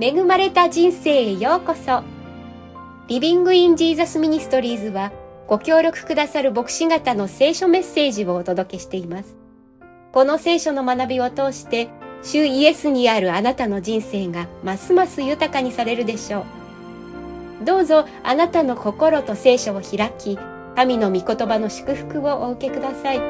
恵まれた人生へようこそ。リビングインジーザスミニストリーズはご協力くださる牧師方の聖書メッセージをお届けしています。この聖書の学びを通して主イエスにあるあなたの人生がますます豊かにされるでしょう。どうぞあなたの心と聖書を開き、神の御言葉の祝福をお受けください。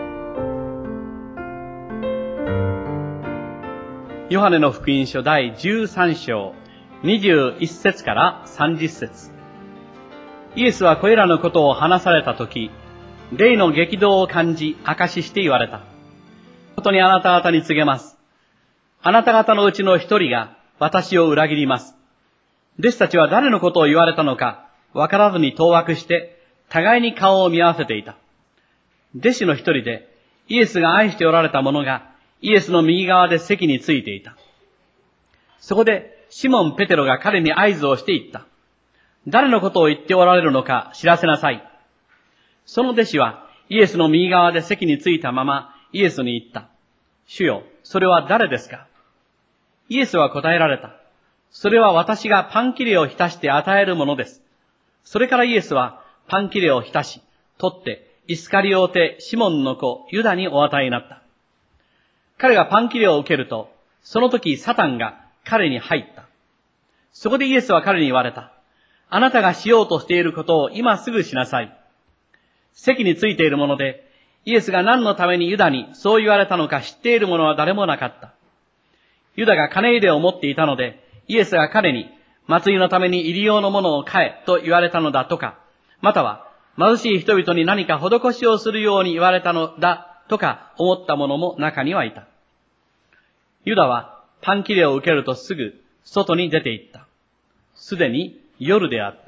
ヨハネの福音書第13章21節から30節。イエスはこれらのことを話されたとき、霊の激動を感じ証しして言われた。本当にあなた方に告げます。あなた方のうちの一人が私を裏切ります。弟子たちは誰のことを言われたのかわからずに当惑して互いに顔を見合わせていた。弟子の一人でイエスが愛しておられた者がイエスの右側で席についていた。そこでシモン・ペテロが彼に合図をして言った。誰のことを言っておられるのか知らせなさい。その弟子はイエスの右側で席についたままイエスに言った。主よ、それは誰ですか？イエスは答えられた。それは私がパン切れを浸して与えるものです。それからイエスはパン切れを浸し、取ってイスカリオテ・シモンの子ユダにお与えになった。彼がパン切れを受けると、その時サタンが彼に入った。そこでイエスは彼に言われた。あなたがしようとしていることを今すぐしなさい。席についているもので、イエスが何のためにユダにそう言われたのか知っている者は誰もなかった。ユダが金入れを持っていたので、イエスが彼に祭りのために入り用のものを買えと言われたのだとか、または貧しい人々に何か施しをするように言われたのだとか思った者も中にはいた。ユダはパン切れを受けるとすぐ外に出て行った。すでに夜であった。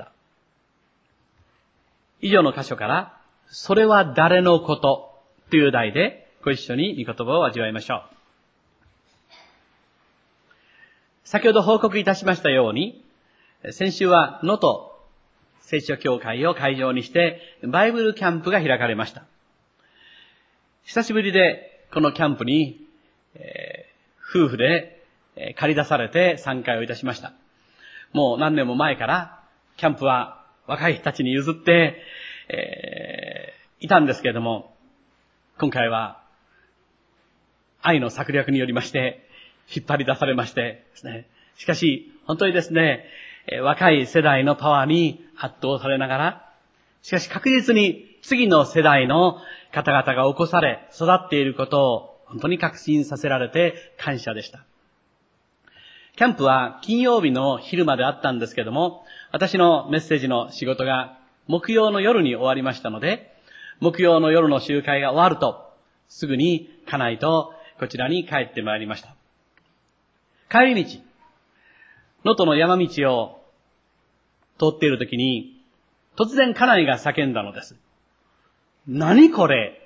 以上の箇所から、それは誰のことという題でご一緒に御言葉を味わいましょう。先ほど報告いたしましたように、先週は能登聖書教会を会場にしてバイブルキャンプが開かれました。久しぶりでこのキャンプに、夫婦で借り出されて参加をいたしました。もう何年も前からキャンプは若い人たちに譲って、いたんですけれども、今回は愛の策略によりまして引っ張り出されましてですね。しかし本当にですね、若い世代のパワーに圧倒されながら、しかし確実に次の世代の方々が起こされ育っていることを本当に確信させられて感謝でした。キャンプは金曜日の昼まであったんですけども、私のメッセージの仕事が木曜の夜に終わりましたので、木曜の夜の集会が終わると、すぐに家内とこちらに帰ってまいりました。帰り道、能登の山道を通っているときに、突然家内が叫んだのです。何これ？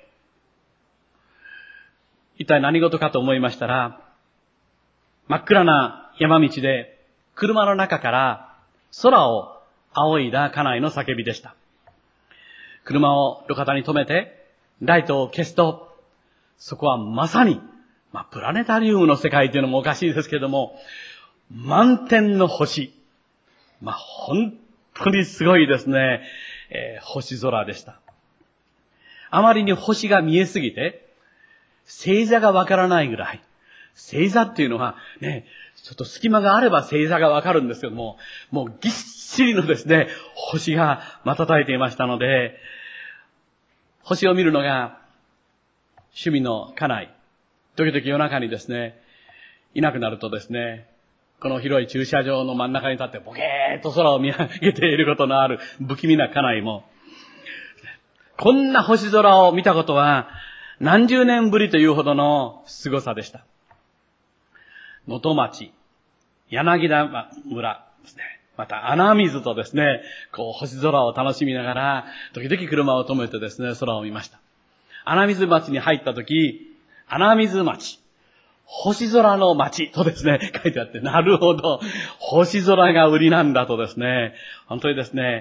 一体何事かと思いましたら、真っ暗な山道で車の中から空を仰いだ家内の叫びでした。車を路肩に止めてライトを消すと、そこはまさに、プラネタリウムの世界というのもおかしいですけれども、満天の星。本当にすごいですね、星空でした。あまりに星が見えすぎて、星座がわからないぐらい。星座っていうのはね、ちょっと隙間があれば星座がわかるんですけども、もうぎっしりのですね、星が瞬いていましたので、星を見るのが趣味の家内。時々夜中にですね、いなくなるとですね、この広い駐車場の真ん中に立ってボケーっと空を見上げていることのある不気味な家内も、こんな星空を見たことは何十年ぶりというほどの凄さでした。能登町、柳田村ですね。また穴水とですね、星空を楽しみながら、時々車を止めてですね、空を見ました。穴水町に入った時、穴水町、星空の町とですね、書いてあって、なるほど、星空が売りなんだとですね、本当にですね、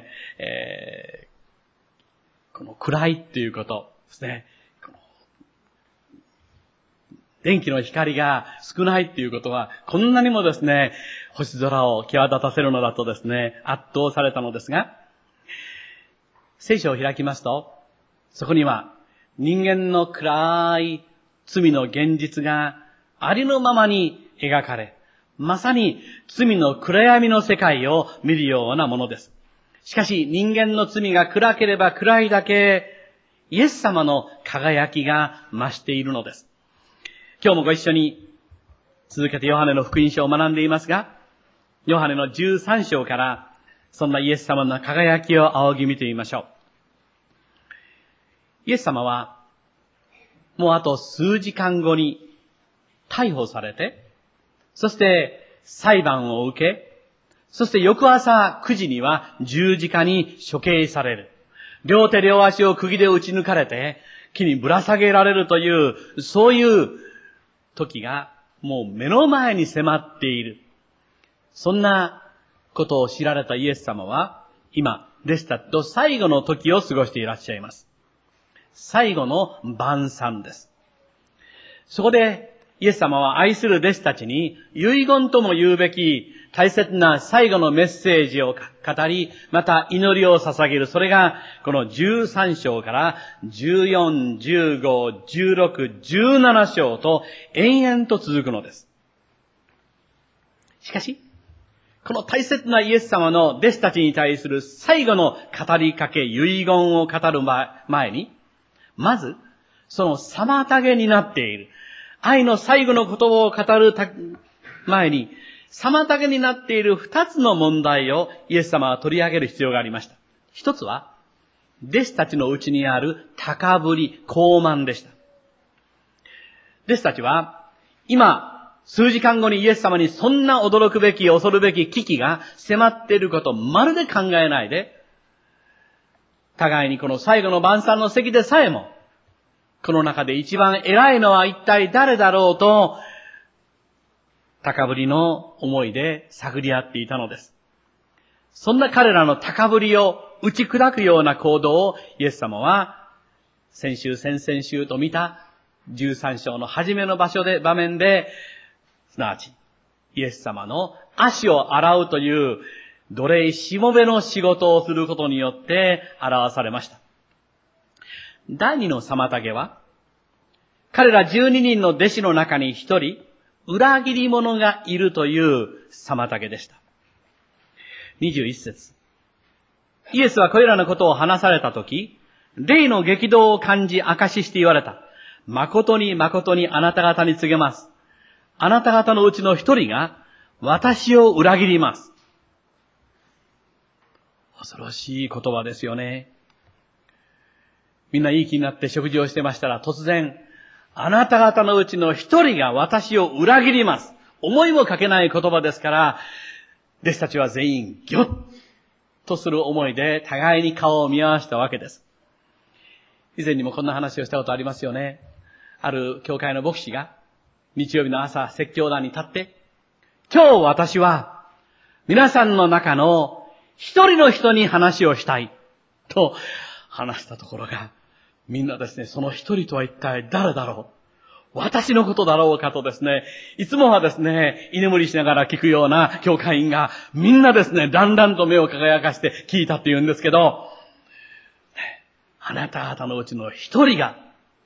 この暗いっていうことですね、 電気の光が少ないっていうことは、こんなにもですね、星空を際立たせるのだとですね、圧倒されたのですが、聖書を開きますと、そこには人間の暗い罪の現実がありのままに描かれ、まさに罪の暗闇の世界を見るようなものです。しかし人間の罪が暗ければ暗いだけ、イエス様の輝きが増しているのです。今日もご一緒に続けてヨハネの福音書を学んでいますが、ヨハネの13章からそんなイエス様の輝きを仰ぎ見てみましょう。イエス様はもうあと数時間後に逮捕されて、そして裁判を受け、そして翌朝9時には十字架に処刑される。両手両足を釘で打ち抜かれて木にぶら下げられるという、そういう時がもう目の前に迫っている。そんなことを知られたイエス様は今弟子たちと最後の時を過ごしていらっしゃいます。最後の晩餐です。そこでイエス様は愛する弟子たちに遺言とも言うべき大切な最後のメッセージを語り、また祈りを捧げる。それがこの13章から14、15、16、17章と延々と続くのです。しかし、この大切なイエス様の弟子たちに対する最後の語りかけ、遺言を語る前に、まず、その妨げになっている。愛の最後の言葉を語る前に、妨げになっている二つの問題をイエス様は取り上げる必要がありました。一つは、弟子たちのうちにある高ぶり、傲慢でした。弟子たちは、今、数時間後にイエス様にそんな驚くべき、恐るべき危機が迫っていることをまるで考えないで、互いにこの最後の晩餐の席でさえも、この中で一番偉いのは一体誰だろうと、高ぶりの思いで探り合っていたのです。そんな彼らの高ぶりを打ち砕くような行動をイエス様は、先週、先々週と見た13章の初めの場面で、すなわち、イエス様の足を洗うという奴隷しもべの仕事をすることによって表されました。第二の妨げは、彼ら12人の弟子の中に一人、裏切り者がいるという妨げでした。21節。イエスはこれらのことを話されたとき、霊の激動を感じ証しして言われた。誠に誠にあなた方に告げます。あなた方のうちの一人が私を裏切ります。恐ろしい言葉ですよね。みんないい気になって食事をしてましたら突然、あなた方のうちの一人が私を裏切ります。思いもかけない言葉ですから、弟子たちは全員ギョッとする思いで互いに顔を見合わせたわけです。以前にもこんな話をしたことありますよね。ある教会の牧師が日曜日の朝説教壇に立って、今日私は皆さんの中の一人の人に話をしたいと話したところが、みんなですね、その一人とは一体誰だろう、私のことだろうかとですね、いつもはですね、居眠りしながら聞くような教会員がみんなですね、だんだんと目を輝かして聞いたって言うんですけど、あなた方のうちの一人が、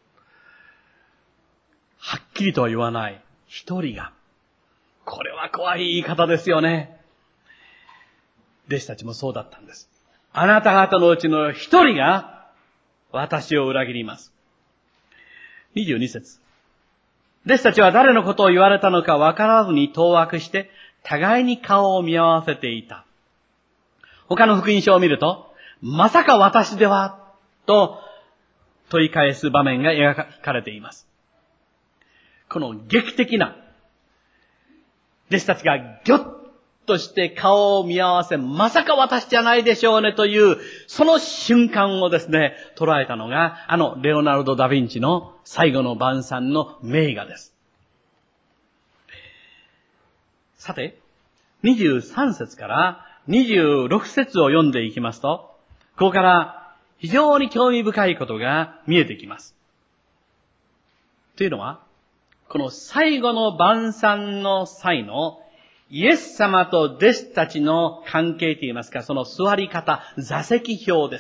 はっきりとは言わない一人が、これは怖い言い方ですよね。弟子たちもそうだったんです。あなた方のうちの一人が私を裏切ります。22節。弟子たちは誰のことを言われたのか分からずに当惑して、互いに顔を見合わせていた。他の福音書を見ると、まさか私ではと問い返す場面が描かれています。この劇的な、弟子たちがギョッとして顔を見合わせ、まさか私じゃないでしょうねという、その瞬間をですね、捉えたのが、レオナルド・ダ・ヴィンチの最後の晩餐の名画です。さて、23節から26節を読んでいきますと、ここから非常に興味深いことが見えてきます。というのは、 この最後の晩餐の際のイエス様と弟子たちの関係といいますか、その座り方、座席表です。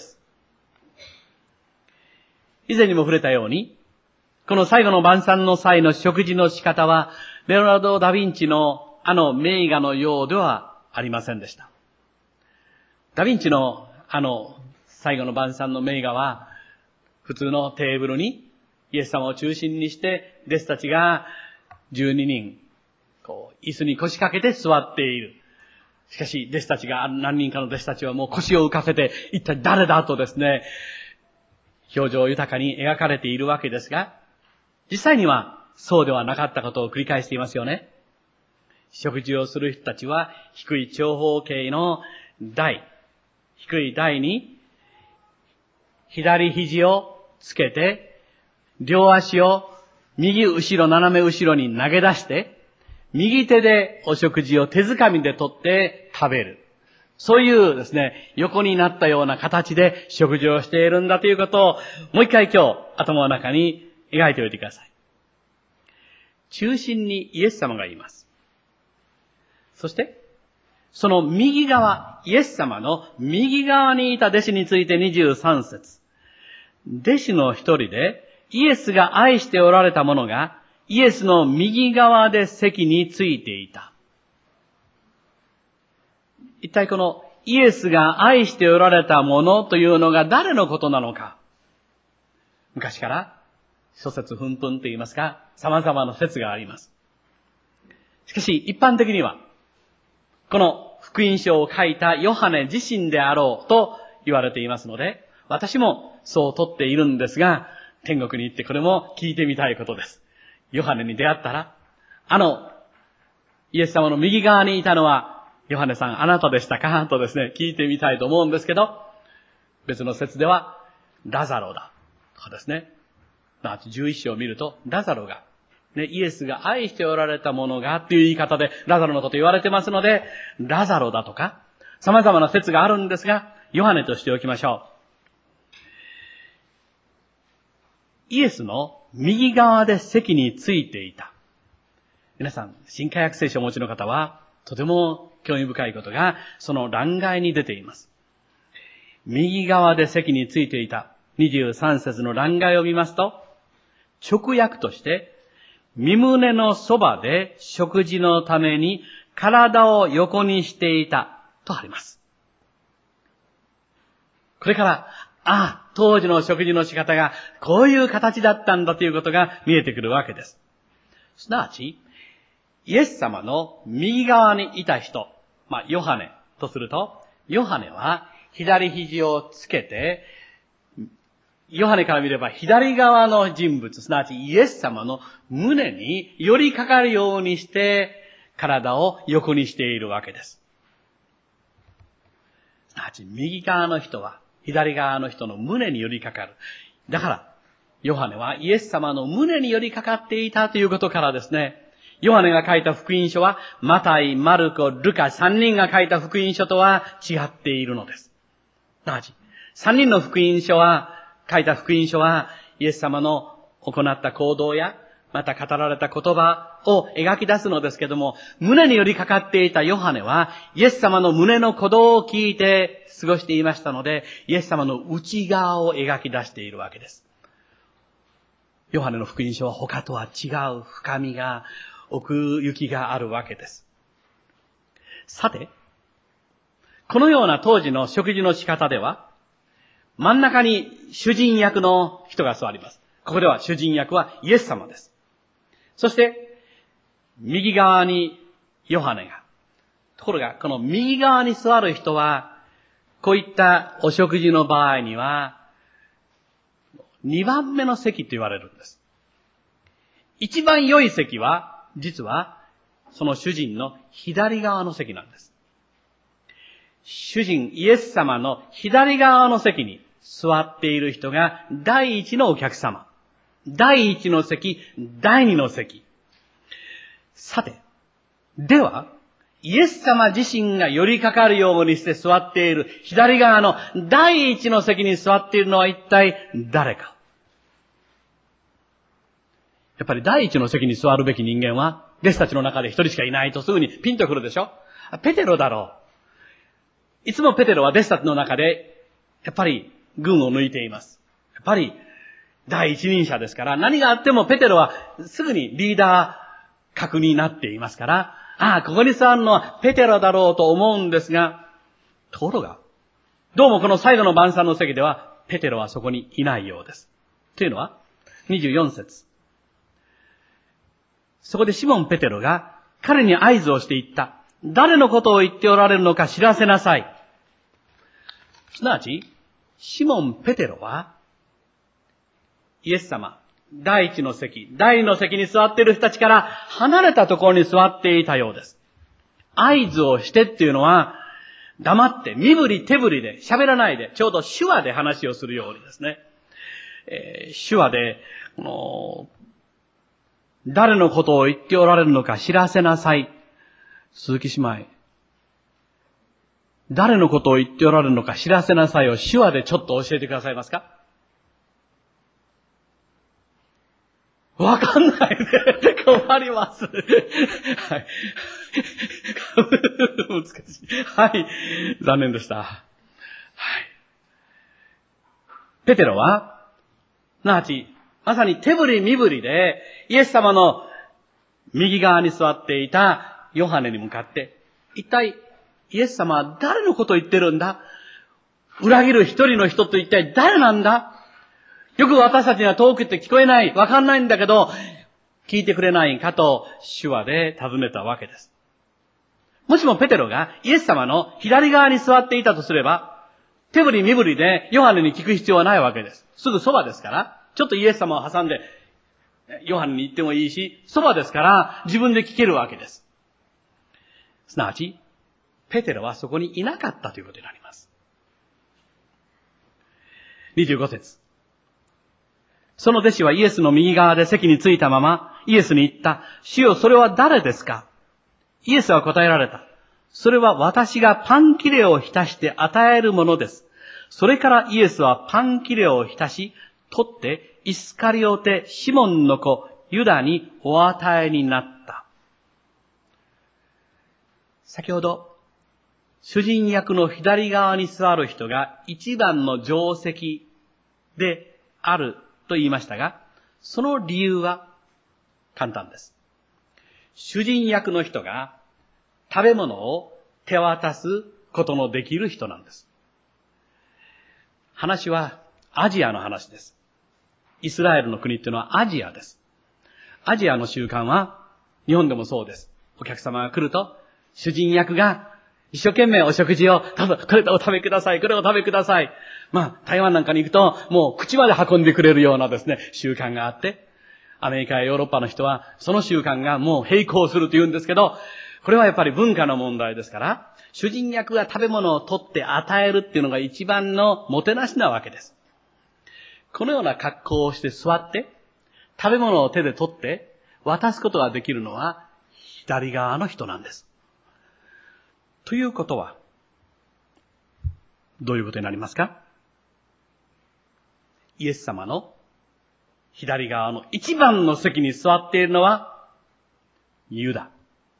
以前にも触れたように、この最後の晩餐の際の食事の仕方は、レオナルド・ダ・ヴィンチの名画のようではありませんでした。ダ・ヴィンチの最後の晩餐の名画は、普通のテーブルにイエス様を中心にして、弟子たちが12人、椅子に腰掛けて座っている。しかし、弟子たちが、何人かの弟子たちはもう腰を浮かせて、一体誰だとですね、表情豊かに描かれているわけですが、実際にはそうではなかったことを繰り返していますよね。食事をする人たちは、低い長方形の台、低い台に、左肘をつけて、両足を右後ろ、斜め後ろに投げ出して、右手でお食事を手づかみで取って食べる。そういうですね、横になったような形で食事をしているんだということを、もう一回今日頭の中に描いておいてください。中心にイエス様がいます。そして、その右側、イエス様の右側にいた弟子について23節。弟子の一人で、イエスが愛しておられた者が、イエスの右側で席についていた。一体このイエスが愛しておられた者というのが誰のことなのか。昔から諸説紛紛と言いますか、様々な説があります。しかし一般的には、この福音書を書いたヨハネ自身であろうと言われていますので、私もそう取っているんですが、天国に行ってこれも聞いてみたいことです。ヨハネに出会ったら、イエス様の右側にいたのは、ヨハネさんあなたでしたかとですね、聞いてみたいと思うんですけど、別の説では、ラザロだ。とかですね。11章を見ると、ラザロが、イエスが愛しておられたものが、という言い方で、ラザロのこと言われてますので、ラザロだとか、様々な説があるんですが、ヨハネとしておきましょう。イエスの右側で席についていた。皆さん、新海約聖書をお持ちの方は、とても興味深いことが、その欄外に出ています。右側で席についていた23節の欄外を見ますと、直訳として、身胸のそばで食事のために体を横にしていたとあります。これから、当時の食事の仕方がこういう形だったんだということが見えてくるわけです。すなわち、イエス様の右側にいた人、ヨハネとすると、ヨハネは左肘をつけて、ヨハネから見れば左側の人物、すなわちイエス様の胸に寄りかかるようにして体を横にしているわけです。すなわち右側の人は左側の人の胸に寄りかかる。だから、ヨハネはイエス様の胸に寄りかかっていたということからですね、ヨハネが書いた福音書は、マタイ、マルコ、ルカ3人が書いた福音書とは違っているのです。すなわち、3人の書いた福音書は、イエス様の行った行動や、また語られた言葉を描き出すのですけども、胸に寄りかかっていたヨハネは、イエス様の胸の鼓動を聞いて過ごしていましたので、イエス様の内側を描き出しているわけです。ヨハネの福音書は他とは違う深みが、奥行きがあるわけです。さて、このような当時の食事の仕方では、真ん中に主人役の人が座ります。ここでは主人役はイエス様です。そして、右側にヨハネが。ところが、この右側に座る人は、こういったお食事の場合には、2番目の席と言われるんです。一番良い席は、実は、その主人の左側の席なんです。主人イエス様の左側の席に座っている人が第一のお客様。第一の席、第二の席。さて、では、イエス様自身が寄りかかるようにして座っている左側の第一の席に座っているのは一体誰か。 やっぱり第一の席に座るべき人間は、弟子たちの中で一人しかいないとすぐにピンとくるでしょ。ペテロだろう。いつもペテロは弟子たちの中で、やっぱり群を抜いています。やっぱり第一人者ですから、何があってもペテロはすぐにリーダー格になっていますから、ここに座るのはペテロだろうと思うんですが、ところが、どうもこの最後の晩餐の席では、ペテロはそこにいないようです。というのは、24節。そこでシモン・ペテロが彼に合図をして言った。誰のことを言っておられるのか知らせなさい。すなわち、シモン・ペテロは、イエス様、第一の席、第二の席に座っている人たちから離れたところに座っていたようです。合図をしてっていうのは、黙って身振り手振りで喋らないで、ちょうど手話で話をするようにですね。手話で、誰のことを言っておられるのか知らせなさい。鈴木姉妹。誰のことを言っておられるのか知らせなさいを手話でちょっと教えてくださいますか？わかんないね。困ります。はい。難しい。はい。残念でした。はい。ペテロは、なわち、まさに手振り身振りで、イエス様の右側に座っていたヨハネに向かって、一体、イエス様は誰のことを言ってるんだ？裏切る一人の人と一体誰なんだ？よく私たちには遠くって聞こえない、わかんないんだけど、聞いてくれないかと手話で尋ねたわけです。もしもペテロがイエス様の左側に座っていたとすれば、手振り身振りでヨハネに聞く必要はないわけです。すぐそばですから、ちょっとイエス様を挟んで、ヨハネに行ってもいいし、そばですから自分で聞けるわけです。すなわち、ペテロはそこにいなかったということになります。25節。その弟子はイエスの右側で席に着いたまま、イエスに言った。主よ、それは誰ですか？イエスは答えられた。それは私がパン切れを浸して与えるものです。それからイエスはパン切れを浸し、取ってイスカリオテ、シモンの子、ユダにお与えになった。先ほど、主人役の左側に座る人が一番の定席であると言いましたが、その理由は簡単です。主人役の人が食べ物を手渡すことのできる人なんです。話はアジアの話です。イスラエルの国っていうのはアジアです。アジアの習慣は日本でもそうです。お客様が来ると主人役が一生懸命お食事を、これをお食べください、これをお食べください。台湾なんかに行くと、もう口まで運んでくれるようなですね、習慣があって、アメリカやヨーロッパの人は、その習慣がもう並行すると言うんですけど、これはやっぱり文化の問題ですから、主人役が食べ物を取って与えるっていうのが一番のもてなしなわけです。このような格好をして座って、食べ物を手で取って渡すことができるのは、左側の人なんです。ということは、どういうことになりますか？イエス様の左側の一番の席に座っているのは、ユダ。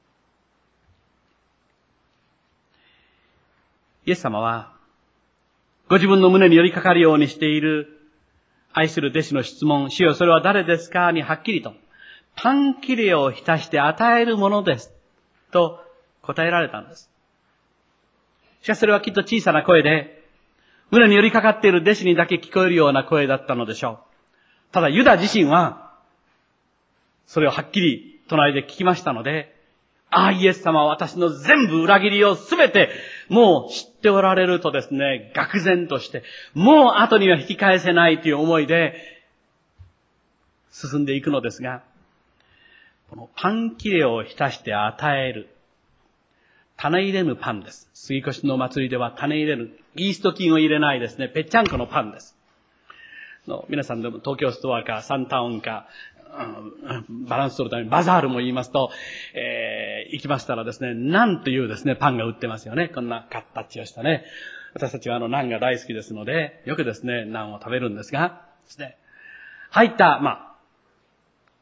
イエス様は、ご自分の胸に寄りかかるようにしている愛する弟子の質問、主よそれは誰ですかにはっきりと、パン切れを浸して与えるものです。と答えられたんです。しかしそれはきっと小さな声で、胸に寄りかかっている弟子にだけ聞こえるような声だったのでしょう。ただユダ自身は、それをはっきり隣で聞きましたので、イエス様は私の全部裏切りをすべてもう知っておられるとですね、愕然として、もう後には引き返せないという思いで進んでいくのですが、このパン切れを浸して与える。種入れぬパンです。杉越の祭りでは種入れぬ。イースト菌を入れないですね、ぺっちゃんこのパンです。皆さんでも東京ストアかサンタウンか、バランス取るためにバザールも言いますと、行きましたらですね、ナンというですね、パンが売ってますよね。こんな形をしたね。私たちはナンが大好きですので、よくですね、ナンを食べるんですが、ですね、入った、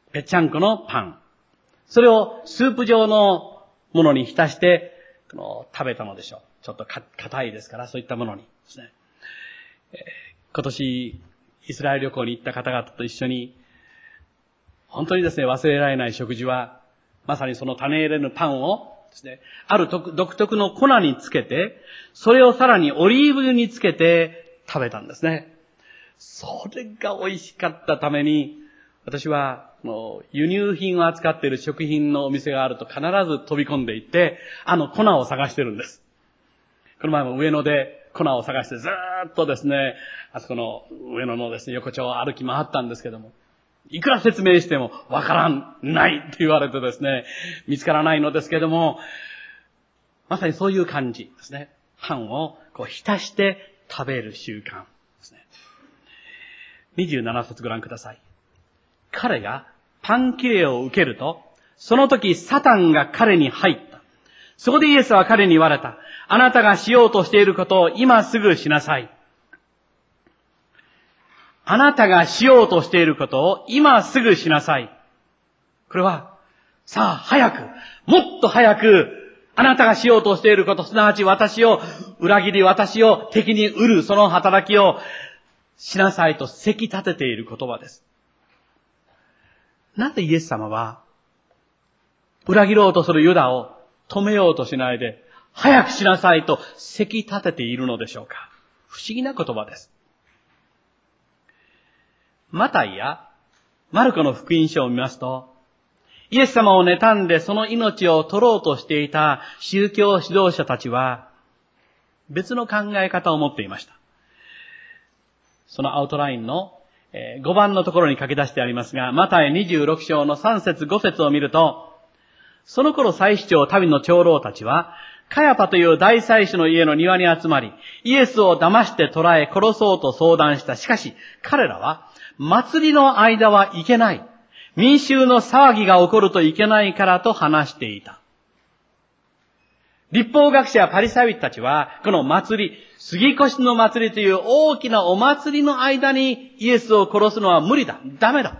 ぺっちゃんこのパン。それをスープ状のものに浸して、食べたのでしょう。ちょっと硬いですから、そういったものにですね。今年、イスラエル旅行に行った方々と一緒に、本当にですね、忘れられない食事は、まさにその種入れぬパンをですね、ある独特の粉につけて、それをさらにオリーブ油につけて食べたんですね。それが美味しかったために、私は輸入品を扱っている食品のお店があると必ず飛び込んでいって、粉を探してるんです。この前も上野で粉を探してずーっとですね、あそこの上野のですね、横丁を歩き回ったんですけども、いくら説明してもわからないって言われてですね、見つからないのですけども、まさにそういう感じですね。パンを浸して食べる習慣ですね。27節ご覧ください。彼がパン切れを受けると、その時サタンが彼に入った。そこでイエスは彼に言われた。あなたがしようとしていることを今すぐしなさい。あなたがしようとしていることを今すぐしなさい。これは、さあ早く、もっと早く、あなたがしようとしていること、すなわち私を裏切り、私を敵に売るその働きをしなさいとせき立てている言葉です。なんでイエス様は、裏切ろうとするユダを止めようとしないで、早くしなさいとせき立てているのでしょうか。不思議な言葉です。マタイやマルコの福音書を見ますと、イエス様を妬んでその命を取ろうとしていた宗教指導者たちは、別の考え方を持っていました。そのアウトラインの5番のところに書き出してありますが、マタイ26章の3節5節を見ると、その頃祭司長民の長老たちは、カヤパという大祭司の家の庭に集まり、イエスを騙して捕らえ殺そうと相談した。しかし、彼らは、祭りの間はいけない。民衆の騒ぎが起こるといけないからと話していた。律法学者やパリサイ人たちは、この祭り、杉越の祭りという大きなお祭りの間にイエスを殺すのは無理だ。ダメだ。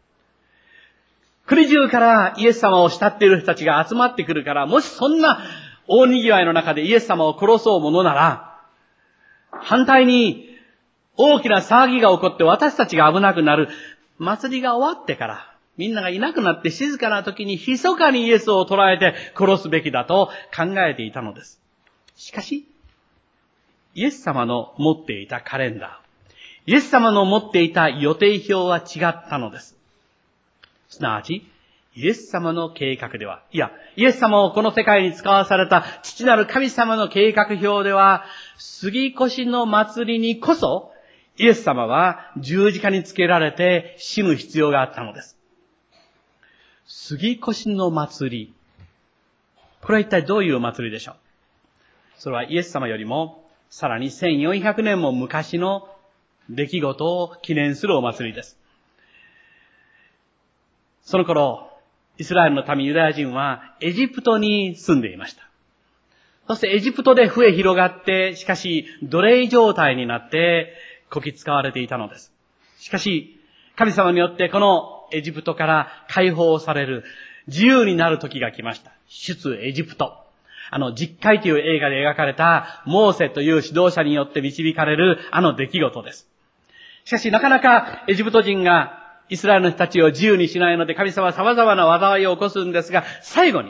国中からイエス様を慕っている人たちが集まってくるから、もしそんな大賑わいの中でイエス様を殺そうものなら、反対に大きな騒ぎが起こって私たちが危なくなる。祭りが終わってから、みんながいなくなって静かな時に密かにイエスを捕らえて殺すべきだと考えていたのです。しかし、イエス様の持っていたカレンダー、イエス様の持っていた予定表は違ったのです。すなわち、イエス様の計画では、イエス様をこの世界に使わされた父なる神様の計画表では、杉越の祭りにこそ、イエス様は十字架につけられて死ぬ必要があったのです。杉越の祭り。これは一体どういう祭りでしょう？それはイエス様よりもさらに1400年も昔の出来事を記念するお祭りです。その頃、イスラエルの民ユダヤ人はエジプトに住んでいました。そしてエジプトで増え広がって、しかし奴隷状態になってこき使われていたのです。しかし、神様によってこのエジプトから解放される、自由になる時が来ました。出エジプト。十戒という映画で描かれたモーセという指導者によって導かれる出来事です。しかしなかなかエジプト人がイスラエルの人たちを自由にしないので神様は様々な災いを起こすんですが、最後に、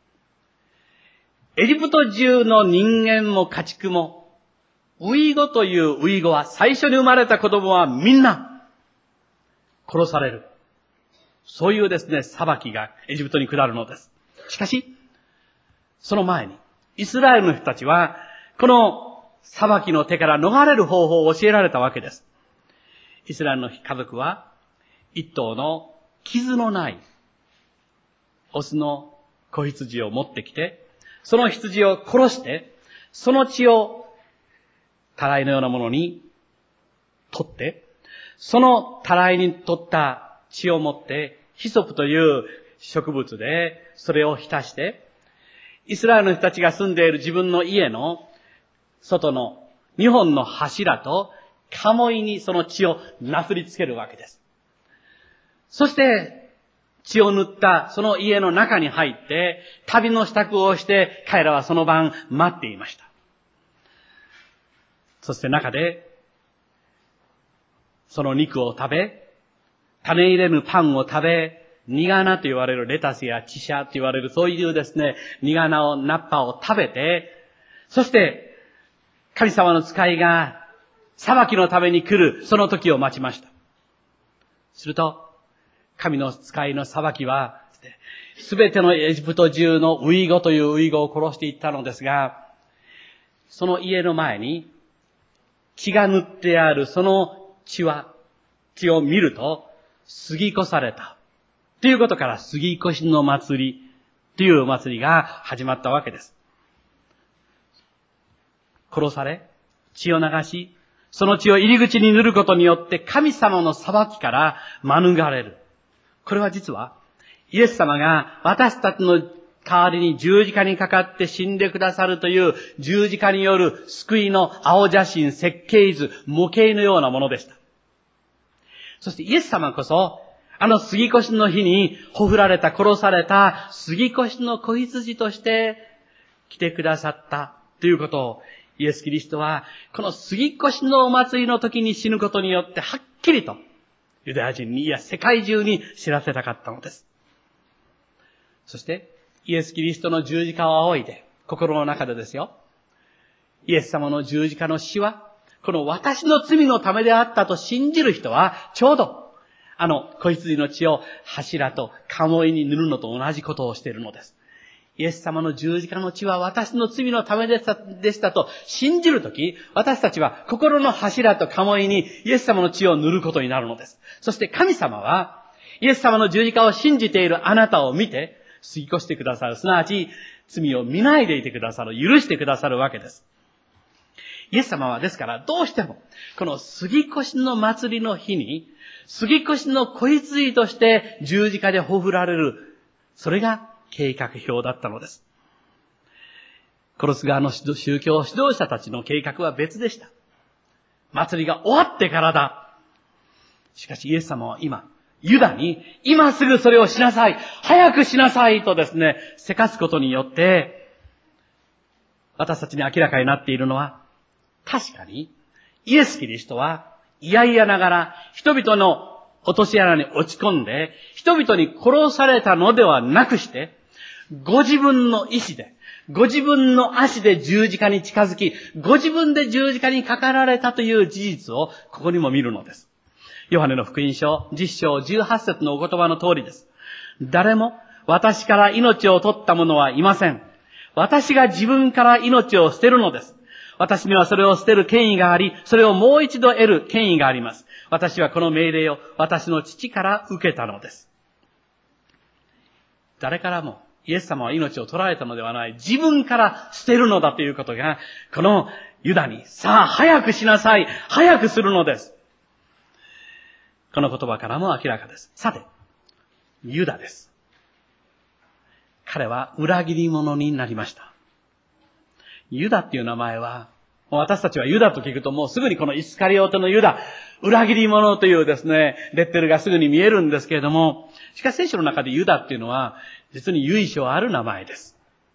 エジプト中の人間も家畜も、ウイゴというウイゴは最初に生まれた子供はみんな殺される。そういうですね、裁きがエジプトに下るのです。しかし、その前に、イスラエルの人たちは、この裁きの手から逃れる方法を教えられたわけです。イスラエルの家族は、一頭の傷のないオスの子羊を持ってきて、その羊を殺して、その血をたらいのようなものに取って、そのたらいに取った血を持って、ヒソプという植物でそれを浸して、イスラエルの人たちが住んでいる自分の家の外の2本の柱と鴨居にその血をなすりつけるわけです。そして、 血を塗ったその家の中に入って、旅の支度をして彼らはその晩待っていました。そして中で、その肉を食べ、種入れぬパンを食べ、苦菜と言われるレタスやチシャと言われるそういうですね、苦菜を、ナッパを食べて、そして神様の使いが裁きのために来るその時を待ちました。すると、神の使いの裁きは、すべてのエジプト中のウイゴというウイゴを殺していったのですが、その家の前に血が塗ってあるその血を見ると、杉越された。ということから、杉越の祭りという祭りが始まったわけです。殺され、血を流し、その血を入り口に塗ることによって神様の裁きから免れる。これは実は、イエス様が私たちの代わりに十字架にかかって死んでくださるという十字架による救いの青写真、設計図、模型のようなものでした。そしてイエス様こそ、あの杉越の日にほふられた、殺された杉越の子羊として来てくださったということを、イエス・キリストは、この杉越のお祭りの時に死ぬことによってはっきりと、ユダヤ人に、いや世界中に知らせたかったのです。そして、イエス・キリストの十字架を仰いで、心の中でですよ、イエス様の十字架の死は、この私の罪のためであったと信じる人は、ちょうど、あの子羊の血を柱と鴨居に塗るのと同じことをしているのです。イエス様の十字架の血は私の罪のためでしたと信じるとき、私たちは心の柱と鴨居にイエス様の血を塗ることになるのです。そして神様は、イエス様の十字架を信じているあなたを見て、過ぎ越してくださる。すなわち、罪を見ないでいてくださる。許してくださるわけです。イエス様はですから、どうしても、この杉越の祭りの日に、杉越の子羊として十字架でほふられる。それが計画表だったのです。殺す側の宗教指導者たちの計画は別でした。祭りが終わってからだ。しかしイエス様は今、ユダに、今すぐそれをしなさい、早くしなさいとですね、せかすことによって、私たちに明らかになっているのは、確かに、イエス・キリストは、いやいやながら、人々の落とし穴に落ち込んで、人々に殺されたのではなくして、ご自分の意志で、ご自分の足で十字架に近づき、ご自分で十字架にかかられたという事実を、ここにも見るのです。ヨハネの福音書、10章18節のお言葉の通りです。誰も私から命を取った者はいません。私が自分から命を捨てるのです。私にはそれを捨てる権威があり、それをもう一度得る権威があります。私はこの命令を私の父から受けたのです。誰からもイエス様は命を取られたのではない。自分から捨てるのだということが、このユダに、さあ早くしなさい、早くするのです。この言葉からも明らかです。さて、ユダです。彼は裏切り者になりました。ユダっていう名前は、私たちはユダと聞くともうすぐにこのイスカリオテのユダ、裏切り者というですね、レッテルがすぐに見えるんですけれども、しかし聖書の中でユダっていうのは、実に由緒ある名前です。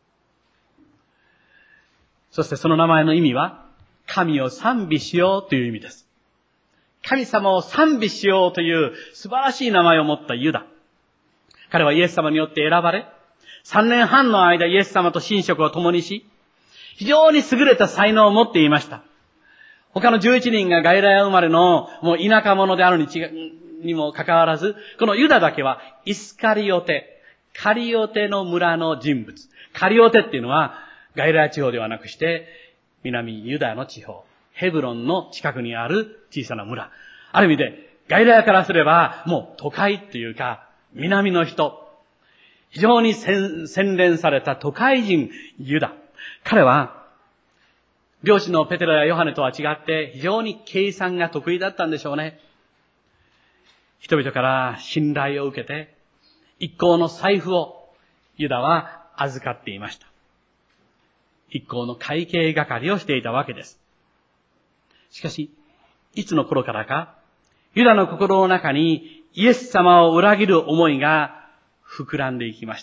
そしてその名前の意味は、神を賛美しようという意味です。神様を賛美しようという素晴らしい名前を持ったユダ。彼はイエス様によって選ばれ、3年半の間イエス様と寝食を共にし、非常に優れた才能を持っていました。他の11人がガリラヤ生まれのもう田舎者であるにもかかわらず、このユダだけはイスカリオテ、カリオテの村の人物。カリオテっていうのはガリラヤ地方ではなくして、南ユダの地方、ヘブロンの近くにある小さな村。ある意味で、ガリラヤからすればもう都会っていうか、南の人。非常に洗練された都会人ユダ。彼は、両親のペテロやヨハネとは違って非常に計算が得意だったんでしょうね。人々から信頼を受けて、一行の財布をユダは預かっていました。一行の会計係をしていたわけです。しかし、いつの頃からか、ユダの心の中にイエス様を裏切る思いが膨らんでいきました。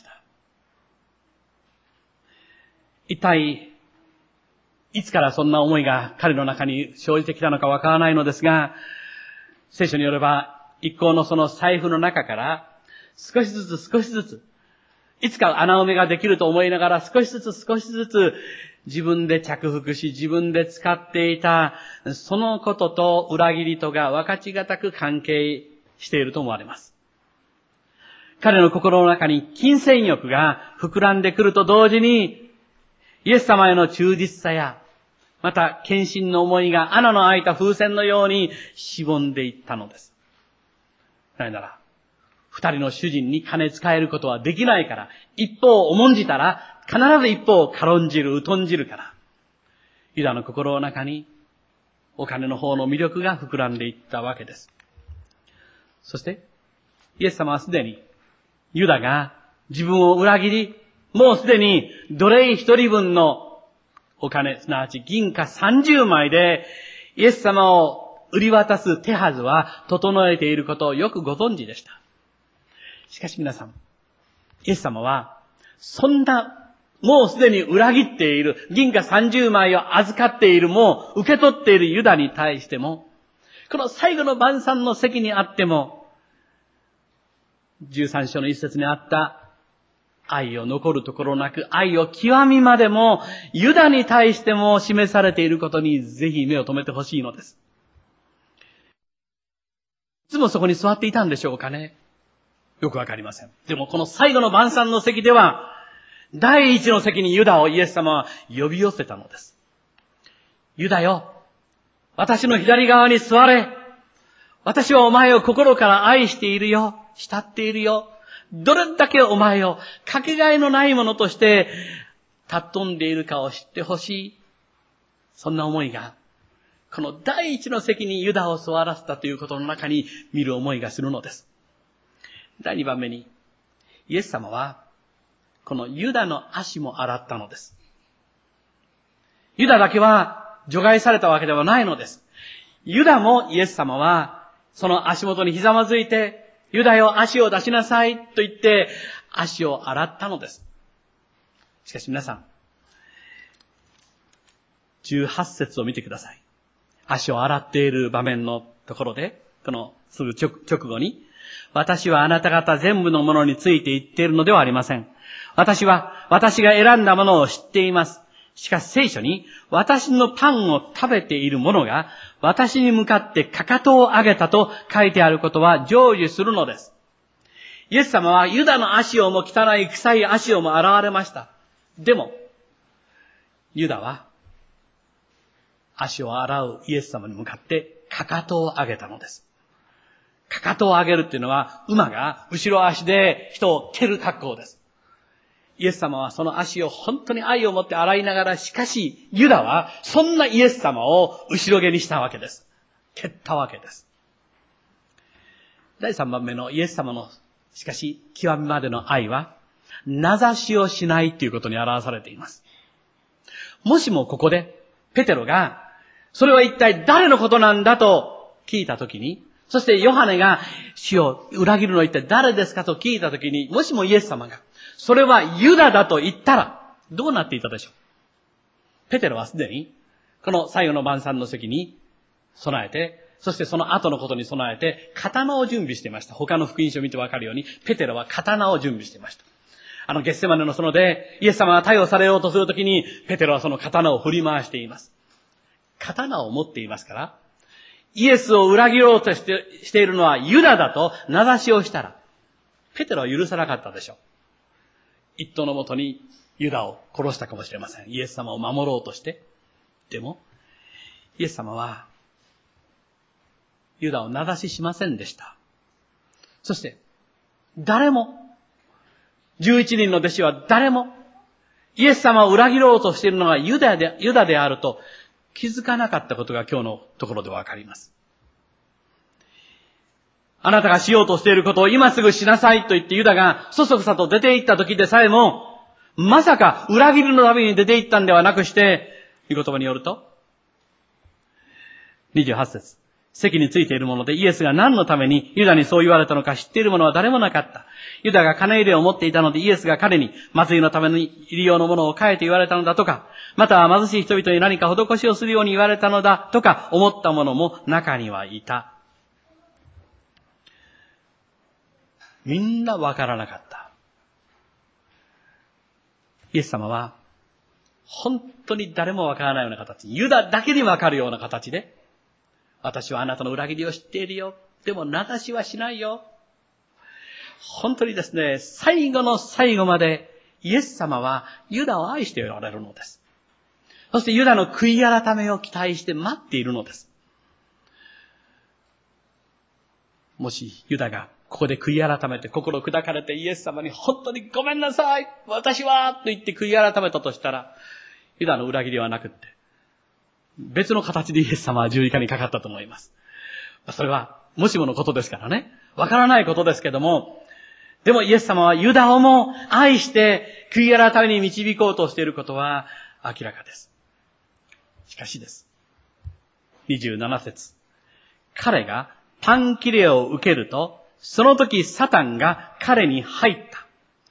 一体、いつからそんな思いが彼の中に生じてきたのかわからないのですが、聖書によれば、一行のその財布の中から、少しずつ、いつか穴埋めができると思いながら少しずつ、自分で着服し、自分で使っていた、そのことと裏切りとが分かちがたく関係していると思われます。彼の心の中に金銭欲が膨らんでくると同時に、イエス様への忠実さや、また献身の思いが穴の開いた風船のようにしぼんでいったのです。なぜなら、二人の主人に金使えることはできないから、一方を重んじたら、必ず一方を軽んじる、疎んじるから。ユダの心の中に、お金の方の魅力が膨らんでいったわけです。そして、イエス様はすでに、ユダが自分を裏切り、もうすでに奴隷一人分のお金、すなわち銀貨30枚で、イエス様を売り渡す手はずは整えていることをよくご存知でした。しかし皆さん、イエス様は、そんな、もうすでに裏切っている、銀貨30枚を預かっている、もう受け取っているユダに対しても、この最後の晩餐の席にあっても、13章の一節にあった愛を残るところなく、愛を極みまでも、ユダに対しても示されていることにぜひ目を留めてほしいのです。いつもそこに座っていたんでしょうかね。よくわかりません。でもこの最後の晩餐の席では、第一の席にユダをイエス様は呼び寄せたのです。ユダよ、私の左側に座れ。私はお前を心から愛しているよ。慕っているよ。どれだけお前をかけがえのないものとして尊んでいるかを知ってほしい。そんな思いが、この第一の席にユダを座らせたということの中に見る思いがするのです。第2番目に、イエス様は、このユダの足も洗ったのです。ユダだけは除外されたわけではないのです。ユダもイエス様は、その足元にひざまずいて、ユダよ足を出しなさいと言って、足を洗ったのです。しかし皆さん、18節を見てください。足を洗っている場面のところで、このすぐ直後に、私はあなた方全部のものについて言っているのではありません。私は私が選んだものを知っています。しかし聖書に私のパンを食べている者が私に向かってかかとを上げたと書いてあることは成就するのです。イエス様はユダの足をも汚い臭い足をも洗われました。でも、ユダは足を洗うイエス様に向かってかかとを上げたのです。かかとを上げるっていうのは、馬が後ろ足で人を蹴る格好です。イエス様はその足を本当に愛を持って洗いながら、しかし、ユダはそんなイエス様を後ろ蹴にしたわけです。蹴ったわけです。第3番目のイエス様の、しかし、極みまでの愛は、名指しをしないということに表されています。もしもここで、ペテロが、それは一体誰のことなんだと聞いたときに、そしてヨハネが主を裏切るのは一体誰ですかと聞いたときに、もしもイエス様が、それはユダだと言ったら、どうなっていたでしょう。ペテロはすでに、この最後の晩餐の席に備えて、そしてその後のことに備えて、刀を準備していました。他の福音書を見てわかるように、ペテロは刀を準備していました。ゲッセマネの園で、イエス様が逮捕されようとするときに、ペテロはその刀を振り回しています。刀を持っていますから、イエスを裏切ろうとしているのはユダだと名指しをしたら、ペテロは許さなかったでしょう。一刀のもとにユダを殺したかもしれません。イエス様を守ろうとして。でも、イエス様は、ユダを名指ししませんでした。そして、誰も、11人の弟子は誰も、イエス様を裏切ろうとしているのがユダであると気づかなかったことが今日のところでわかります。あなたがしようとしていることを今すぐしなさいと言ってユダがそそくさと出て行った時でさえも、まさか裏切りのために出て行ったんではなくして、御言葉によると、28節。 席についているもので、イエスが何のためにユダにそう言われたのか知っている者は誰もなかった。ユダが金入れを持っていたので、イエスが彼に祭りのために入り用のものを変えて言われたのだとか、または貧しい人々に何か施しをするように言われたのだとか思った者も中にはいた。みんなわからなかった。イエス様は本当に誰もわからないような形、ユダだけにわかるような形で、私はあなたの裏切りを知っているよ。でも名指しはしないよ。本当にですね、最後の最後までイエス様はユダを愛しておられるのです。そしてユダの悔い改めを期待して待っているのです。もしユダがここで悔い改めて心砕かれてイエス様に本当にごめんなさい、私はと言って悔い改めたとしたら、ユダの裏切りはなくって、別の形でイエス様は十字架にかかったと思います。それはもしものことですからね。わからないことですけども、でもイエス様はユダをも愛して悔い改めに導こうとしていることは明らかです。しかしです。27節。彼がパン切れを受けると、その時サタンが彼に入った。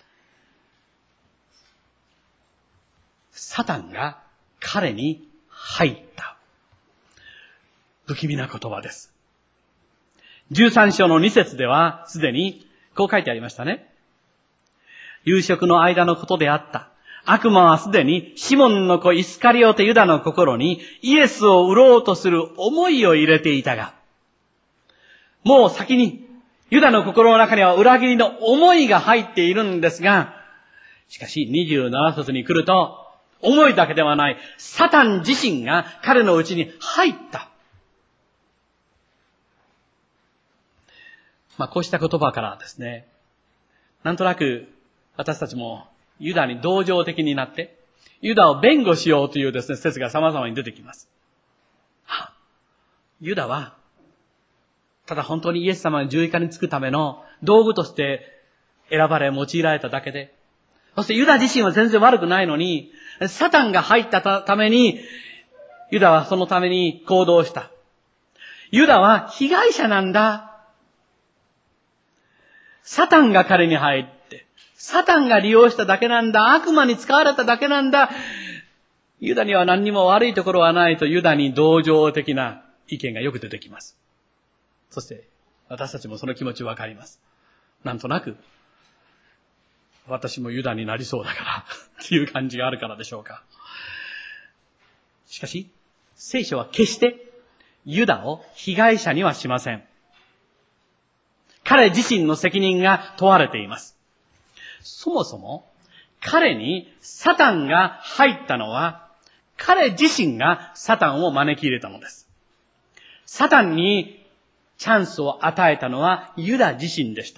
サタンが彼に入った。不気味な言葉です。13章の2節ではすでにこう書いてありましたね。夕食の間のことであった。悪魔はすでにシモンの子イスカリオテユダの心にイエスを売ろうとする思いを入れていたが、もう先にユダの心の中には裏切りの思いが入っているんですが、しかし27節に来ると、思いだけではない、サタン自身が彼のうちに入った。こうした言葉からですね、なんとなく私たちもユダに同情的になって、ユダを弁護しようというですね、説が様々に出てきます。ユダは、ただ本当にイエス様の十字架につくための道具として選ばれ用いられただけで、そしてユダ自身は全然悪くないのに、サタンが入ったために、ユダはそのために行動した。ユダは被害者なんだ。サタンが彼に入って、サタンが利用しただけなんだ。悪魔に使われただけなんだ。ユダには何にも悪いところはないと、ユダに同情的な意見がよく出てきます。そして私たちもその気持ちわかります。なんとなく私もユダになりそうだからっていう感じがあるからでしょうか。しかし聖書は決してユダを被害者にはしません。彼自身の責任が問われています。そもそも彼にサタンが入ったのは、彼自身がサタンを招き入れたのです。サタンにチャンスを与えたのはユダ自身でした。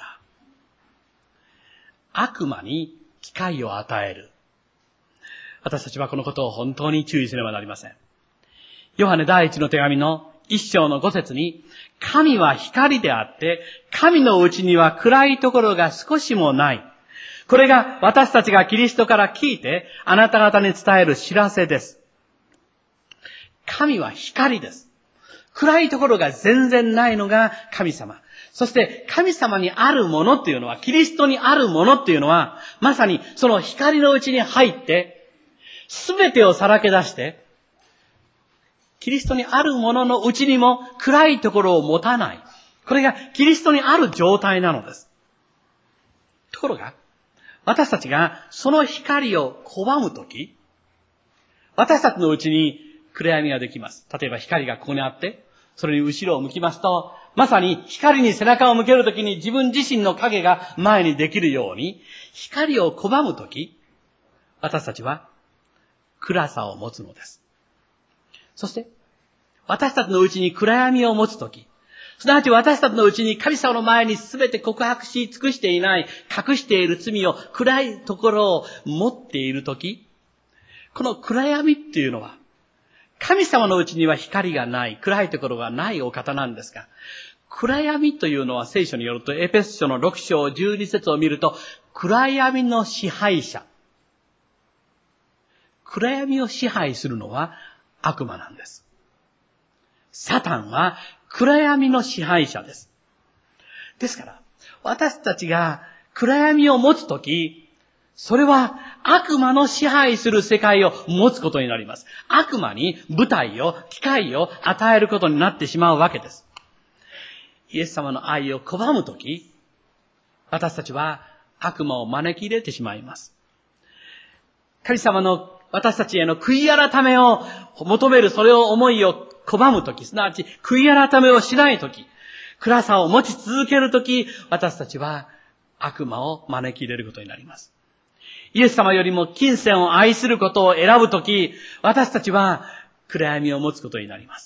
悪魔に機会を与える。私たちはこのことを本当に注意しねばなりません。ヨハネ第一の手紙の1章の5節に、神は光であって、神のうちには暗いところが少しもない。これが私たちがキリストから聞いて、あなた方に伝える知らせです。神は光です。暗いところが全然ないのが神様。そして神様にあるものっていうのは、キリストにあるものっていうのは、まさにその光のうちに入って、すべてをさらけ出して、キリストにあるもののうちにも暗いところを持たない。これがキリストにある状態なのです。ところが、私たちがその光を拒むとき、私たちのうちに暗闇ができます。例えば光がここにあって、それに後ろを向きますと、まさに光に背中を向けるときに自分自身の影が前にできるように、光を拒むとき、私たちは暗さを持つのです。そして、私たちのうちに暗闇を持つとき、すなわち私たちのうちに神様の前に全て告白し尽くしていない、隠している罪を、暗いところを持っているとき、この暗闇っていうのは、神様のうちには光がない、暗いところがないお方なんですが、暗闇というのは聖書によると、エペス書の6章12節を見ると、暗闇の支配者。暗闇を支配するのは悪魔なんです。 サタンは暗闇の支配者です。ですから、私たちが暗闇を持つとき、それは悪魔の支配する世界を持つことになります。悪魔に舞台を、機会を与えることになってしまうわけです。イエス様の愛を拒むとき、私たちは悪魔を招き入れてしまいます。神様の私たちへの悔い改めを求める、それを思いを拒むとき、すなわち悔い改めをしないとき、暗さを持ち続けるとき、私たちは悪魔を招き入れることになります。イエス様よりも金銭を愛することを選ぶとき、私たちは暗闇を持つことになります。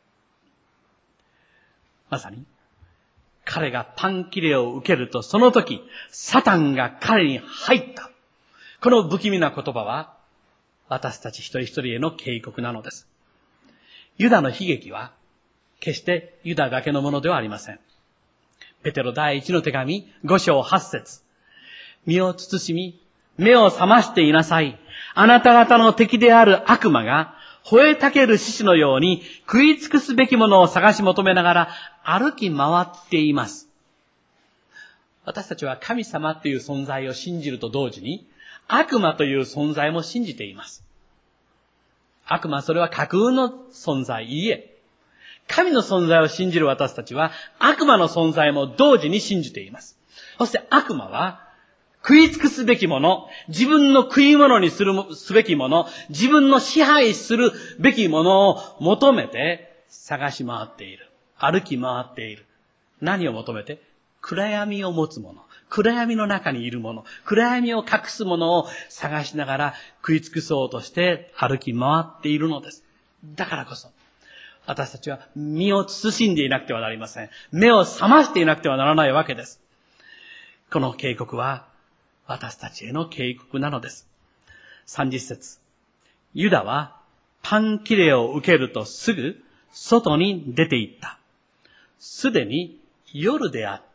まさに、彼がパン切れを受けると、その時、サタンが彼に入った。この不気味な言葉は、私たち一人一人への警告なのです。ユダの悲劇は、決してユダだけのものではありません。ペテロ第一の手紙、5章8節。身を慎み、目を覚ましていなさい。あなた方の敵である悪魔が、吠えたける獅子のように食い尽くすべきものを探し求めながら歩き回っています。私たちは神様という存在を信じると同時に、悪魔という存在も信じています。悪魔、それは架空の存在。いいえ。神の存在を信じる私たちは、悪魔の存在も同時に信じています。そして悪魔は、食い尽くすべきもの、自分の食い物にすべきもの、自分の支配するべきものを求めて探し回っている。歩き回っている。何を求めて？暗闇を持つもの。暗闇の中にいるもの。暗闇を隠すものを探しながら食い尽くそうとして歩き回っているのです。だからこそ、私たちは身を慎んでいなくてはなりません。目を覚ましていなくてはならないわけです。この警告は、私たちへの警告なのです。30節。ユダはパン切れを受けるとすぐ外に出て行った。すでに夜であった。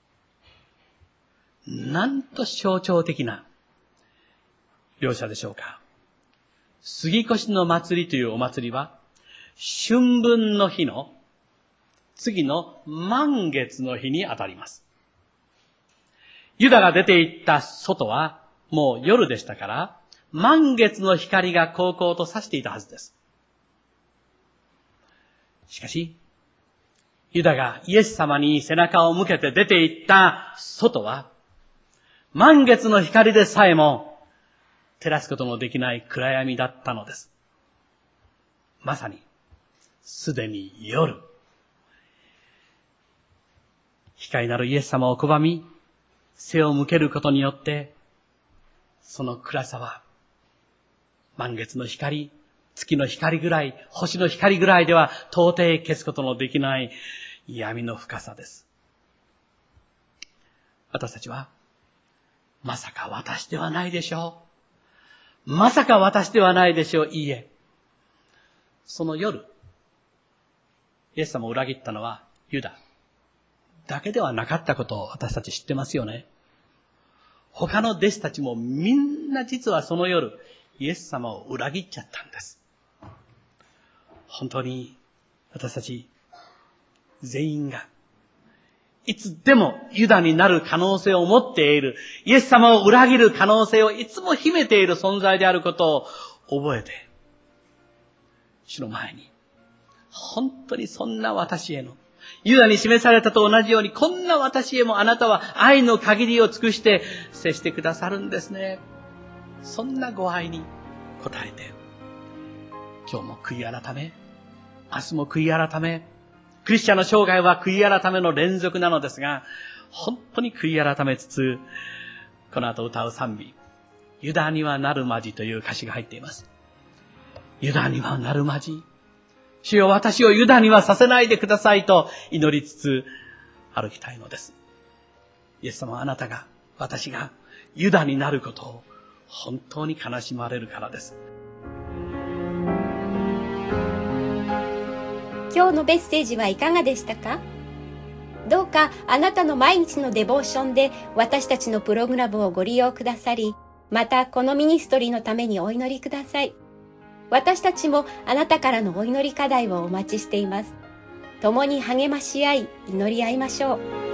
なんと象徴的な描写でしょうか。杉越の祭りというお祭りは、春分の日の次の満月の日にあたります。ユダが出て行った外はもう夜でしたから、満月の光がこうこうと差していたはずです。しかし、ユダがイエス様に背中を向けて出て行った外は、満月の光でさえも照らすことのできない暗闇だったのです。まさに、すでに夜。光なるイエス様を拒み、背を向けることによって、その暗さは、満月の光、月の光ぐらい、星の光ぐらいでは到底消すことのできない闇の深さです。私たちは、まさか私ではないでしょう。まさか私ではないでしょう。いいえ。その夜、イエス様を裏切ったのはユダだけではなかったことを私たち知ってますよね。他の弟子たちもみんな実はその夜、イエス様を裏切っちゃったんです。本当に私たち全員がいつでもユダになる可能性を持っている、イエス様を裏切る可能性をいつも秘めている存在であることを覚えて、主の前に、本当にそんな私への、ユダに示されたと同じように、こんな私へもあなたは愛の限りを尽くして接してくださるんですね。そんなご愛に応えて、今日も悔い改め、明日も悔い改め、クリスチャンの生涯は悔い改めの連続なのですが、本当に悔い改めつつ、この後歌う賛美、ユダにはなるまじという歌詞が入っています。ユダにはなるまじ。主よ、私をユダにはさせないでくださいと祈りつつ歩きたいのです。イエス様はあなたが、私がユダになることを本当に悲しまれるからです。 今日のメッセージはいかがでしたか？どうかあなたの毎日のデボーションで私たちのプログラムをご利用くださり、またこのミニストリーのためにお祈りください。 私たちもあなたからのお祈り課題をお待ちしています。共に励まし合い、祈り合いましょう。